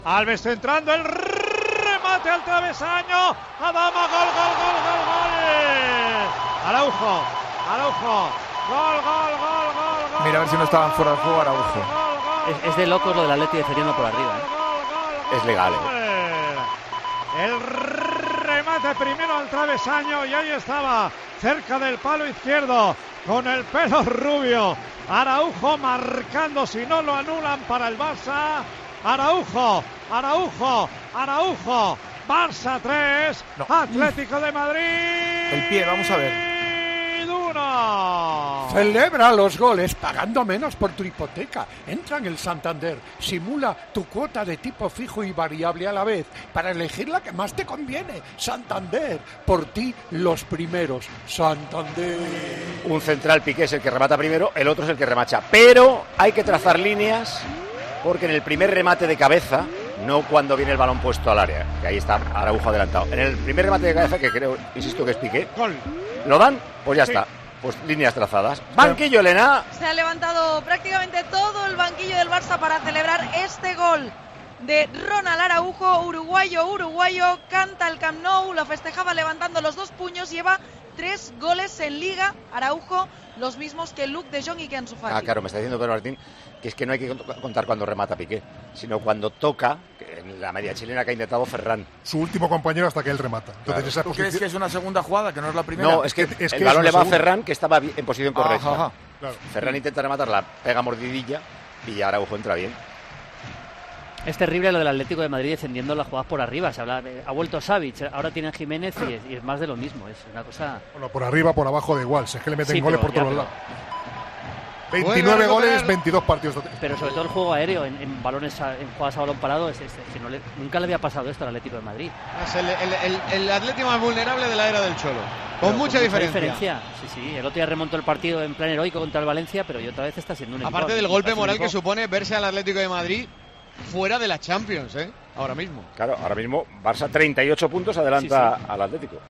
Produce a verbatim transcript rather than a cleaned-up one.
Alves entrando, el remate al travesaño. Adama, gol, gol, gol, gol, gol. Araujo, Araujo. Gol, gol, gol, gol, gol. Mira a ver si no estaban fuera del juego Araujo. Es, es de locos lo del Atleti defendiendo por arriba, ¿eh? Es legal, ¿eh? El remate primero al travesaño y ahí estaba, cerca del palo izquierdo, con el pelo rubio. Araujo marcando, si no lo anulan para el Barça. Araujo, Araujo, Araujo. Barça tres, no. Atlético de Madrid. El pie, vamos a ver. Uno. Celebra los goles pagando menos por tu hipoteca. Entra en el Santander, simula tu cuota de tipo fijo y variable a la vez para elegir la que más te conviene. Santander, por ti los primeros. Santander. Un central, Piqué, es el que remata primero, el otro es el que remacha. Pero hay que trazar líneas porque en el primer remate de cabeza, no cuando viene el balón puesto al área, que ahí está Araujo adelantado. En el primer remate de cabeza, que creo, insisto que es Piqué, gol. ¿Lo dan? Pues ya sí. está. Pues líneas trazadas. Banquillo, Elena. Se ha levantado prácticamente todo el banquillo del Barça para celebrar este gol de Ronald Araujo, uruguayo, uruguayo, canta el Camp Nou, lo festejaba levantando los dos puños, lleva tres goles en Liga, Araujo, los mismos que Luke de Jong y que Ansu Fati. Ah, claro, me está diciendo Pedro Martín que es que no hay que contar cuando remata Piqué, sino cuando toca, en la media chilena que ha intentado Ferran. Su último compañero hasta que él remata. Entonces, Claro. esa ¿Tú posición... crees que es una segunda jugada, que no es la primera? No, es que, es que el balón es le va a segunda. Ferran, que estaba en posición correcta. Ajá, ajá. Claro. Ferran intenta rematarla, pega mordidilla y Araujo entra bien. Es terrible lo del Atlético de Madrid defendiendo las jugadas por arriba. Se habla de, ha vuelto Savic, ahora tiene Jiménez y es, y es más de lo mismo. Es una cosa. Bueno, por arriba, por abajo, da igual. Si es que le meten Sí, goles pero por ya, todos pero- lados. veintinueve goles, veintidós partidos. Pero sobre todo el juego aéreo en, en balones, a, en jugadas a balón parado, es, es, es que no le, nunca le había pasado esto al Atlético de Madrid. Es el, el, el, el Atlético más vulnerable de la era del Cholo. Con Pero mucha con diferencia. diferencia. Sí, sí. El otro día remontó el partido en plan heroico contra el Valencia, pero y otra vez está siendo un equipo. Aparte del golpe un moral que equipo- supone verse al Atlético de Madrid fuera de la Champions, ¿eh? Ahora mismo. Claro, ahora mismo Barça treinta y ocho puntos adelanta Sí, sí. al Atlético.